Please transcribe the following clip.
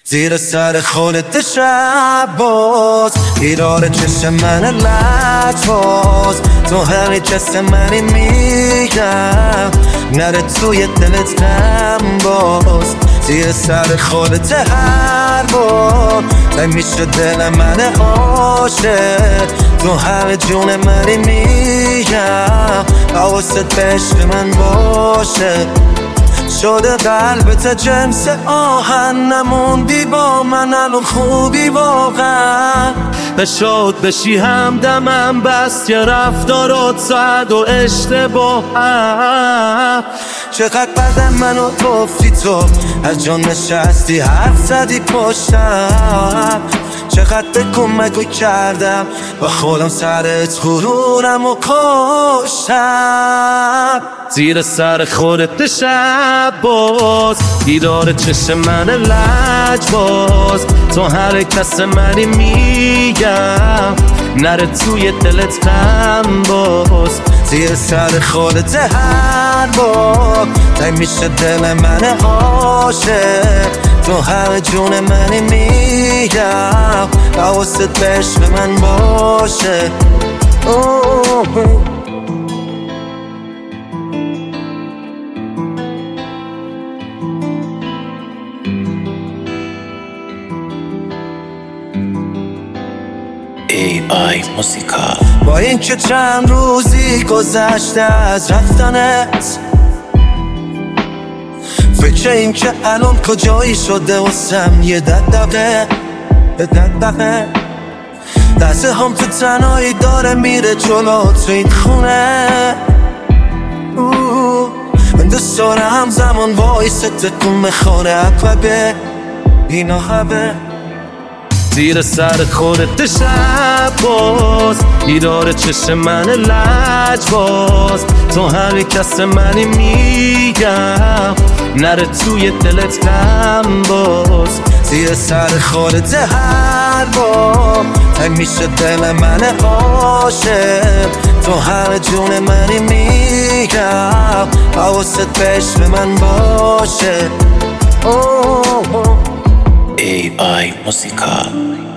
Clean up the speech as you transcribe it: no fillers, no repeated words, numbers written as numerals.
زیر سر خودت شب باز ایرار چشم من لجباز تو همین کس منی میگم نره توی دلت غم باز زیر سر خودت هر بار میشه دل من عاشق تو همه جون منی میگم حواست به عشق من باشه شده قلبت جنس آهن نموندی با من الان خوبی واقعا بشاد بشی همدمم بس که رفتارات سعد و اشتباهم چقدر بدن منو گفتی تو از جان نشستی حرف زدی پشتم چقدر بکمکو کردم با خودم سرت غرورم و کشتم زیر سر خودت شب باز دیدار چشم من لجباز تو هر کس منی میگم نره توی دلت غم باز زیر سر خودت هر بار میشه دل من عاشق تو همه جون منی میگم حواست به عشق من باشه AI موسیقا با این که چند روزی گذشته از رفتنت فکر این که الان کجایی شده واسم یه دقدقه دسته هم تو تنهایی داره میره جلو تو این خونه من دوست دارم همزمان وایسه تکون میخوره عقبه اینا همه زیر سر خودت شب باز دیدار چشم من لجباز تو همه کس منی میگم نره توی دلت غم باز زیر سر خودت هر بار میشه دل من عاشق تو همه جون منی میگم حواست به عشق من باشه AI موسیقا